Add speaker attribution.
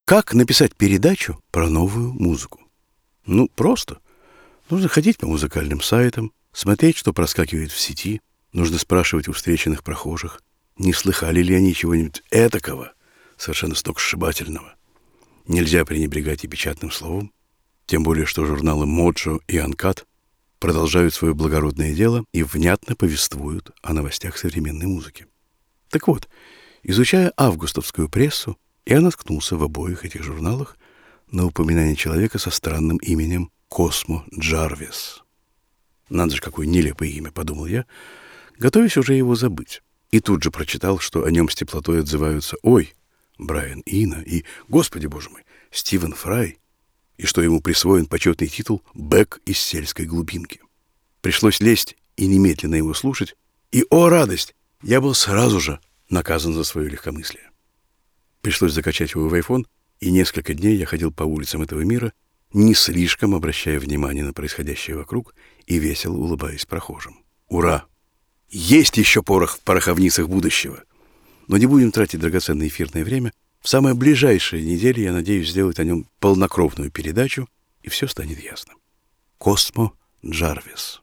Speaker 1: Как написать передачу про новую музыку? Ну, просто. Нужно ходить по музыкальным сайтам, смотреть, что проскакивает в сети. Нужно спрашивать у встреченных прохожих, не слыхали ли они чего-нибудь этакого, совершенно сногсшибательного. Нельзя пренебрегать и печатным словом, тем более, что журналы «Моджо» и «Анкат» продолжают свое благородное дело и внятно повествуют о новостях современной музыки. Так вот, изучая августовскую прессу, я наткнулся в обоих этих журналах на упоминание человека со странным именем Космо Джарвис. Надо же, какое нелепое имя, подумал я, готовясь уже его забыть. И тут же прочитал, что о нем с теплотой отзываются «Ой, Брайан Ино» и «Господи, боже мой, Стивен Фрай», и что ему присвоен почетный титул «Бэк из сельской глубинки». Пришлось лезть и немедленно его слушать, и, о радость, я был сразу же наказан за свое легкомыслие. Пришлось закачать его в iPhone, и несколько дней я ходил по улицам этого мира, не слишком обращая внимание на происходящее вокруг и весело улыбаясь прохожим. Ура! Есть еще порох в пороховницах будущего! Но не будем тратить драгоценное эфирное время. В самое ближайшие недели я надеюсь сделать о нем полнокровную передачу, и все станет ясно. Космо Джарвис.